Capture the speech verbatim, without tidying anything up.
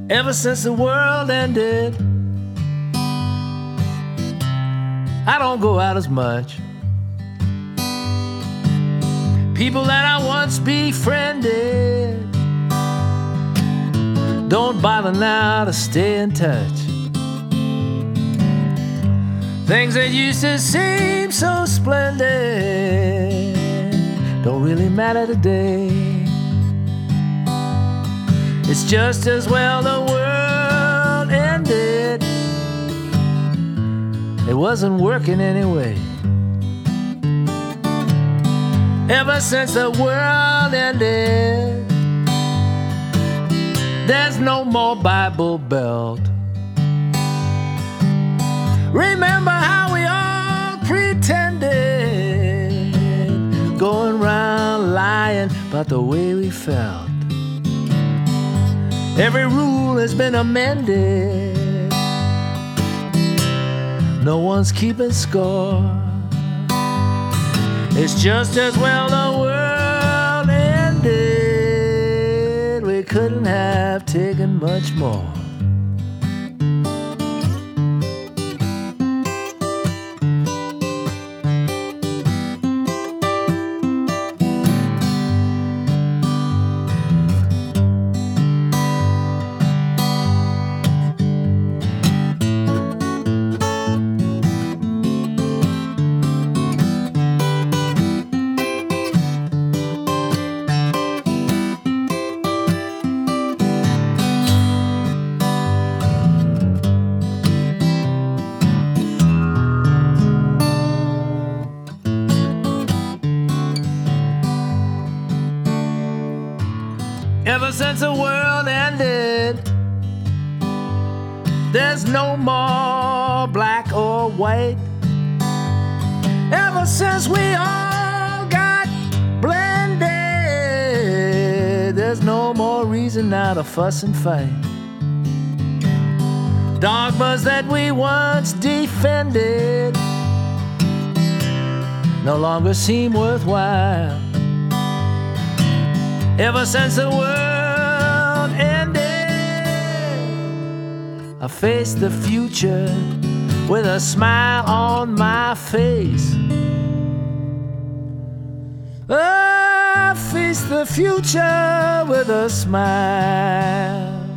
Ever since the world ended, I don't go out as much. People that I once befriended don't bother now to stay in touch. Things that used to seem so splendid don't really matter today. It's just as well the world ended. It wasn't working anyway. Ever since the world ended, there's no more Bible Belt. Remember how we all pretended, going round lying about the way we felt. Every rule has been amended. No one's keeping score. It's just as well the world ended. We couldn't have taken much more. Ever since the world ended, there's no more black or white. Ever since we all got blended, there's no more reason now to fuss and fight. Dogmas that we once defended no longer seem worthwhile. Ever since the world ended, I face the future with a smile on my face. I face the future with a smile